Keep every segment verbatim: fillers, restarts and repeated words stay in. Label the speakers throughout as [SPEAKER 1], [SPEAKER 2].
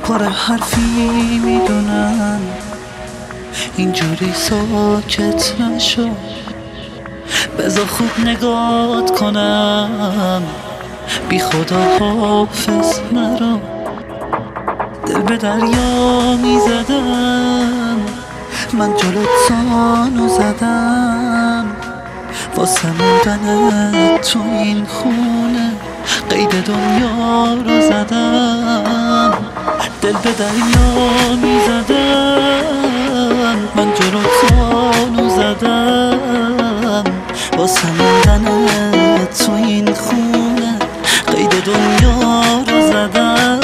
[SPEAKER 1] پر حرفی میدونم اینجوری ساکت نشو، بذار خوب نگات کنم، بی خدا حافظ نرو. دل به دریا میزدم، من جلوت سانو زدم، واسه موندن تو این خونه قید دنیا رو زدم. دل به دریا میزدم، من جلوت سانو زدم، واسه موندن تو این خونه قید دنیا رو زدم.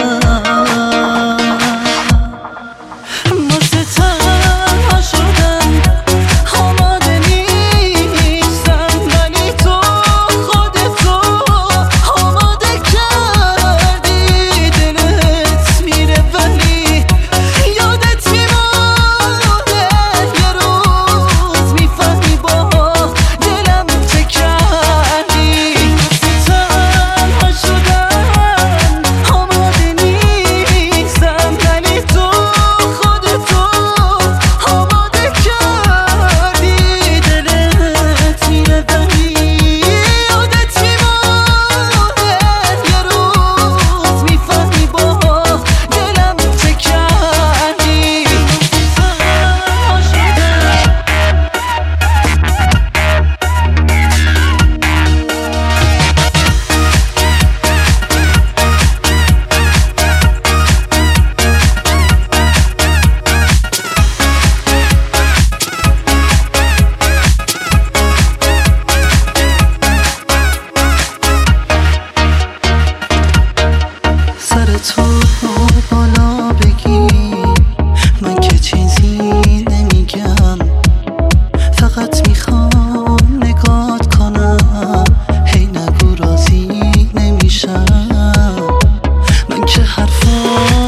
[SPEAKER 1] تو بالا بگی من که چیزی نمیگم، فقط میخوام نگات کنم، هی نگو راضی نمیشم. من که حرفا